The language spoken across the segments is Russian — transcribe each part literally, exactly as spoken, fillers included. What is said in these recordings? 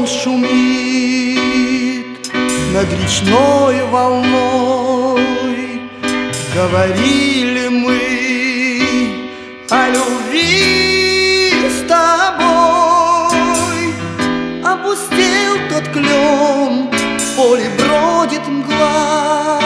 шумит над речной волной. Говорили мы о любви с тобой. Опустел тот клен, в поле бродит мгла,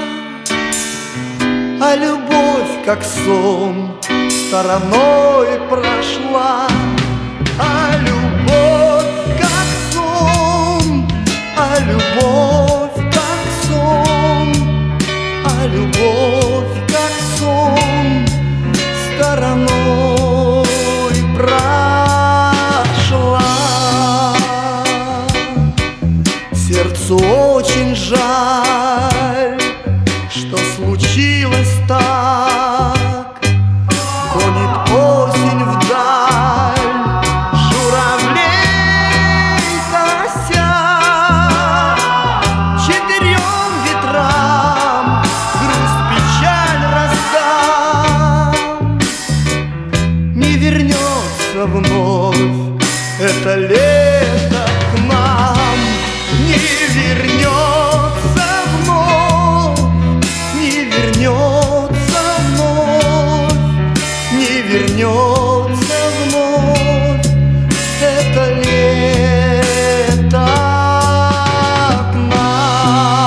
а любовь, как сон, стороной прошла. А любовь, как сон, а любовь, как сон, а любовь, как сон, стороной прошла. Сердцу очень жаль, что случилось так. Гонит осень вдаль журавлей кося. Четырем ветрам грусть, печаль раздам. Не вернется вновь это лето к нам. Не вернется вновь, не вернется вновь, не вернется вновь это лето к нам.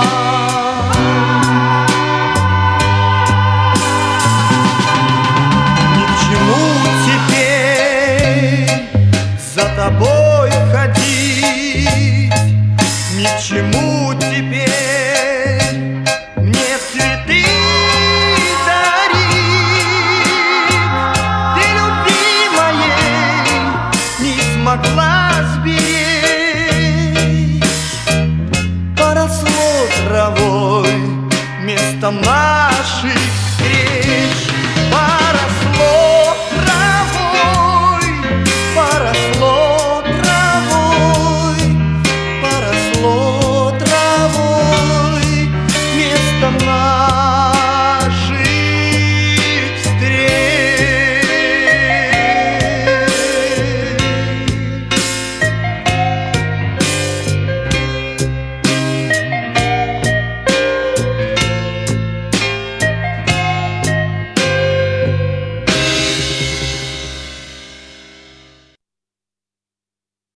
Ни к чему теперь за тобой ходить, ни к чему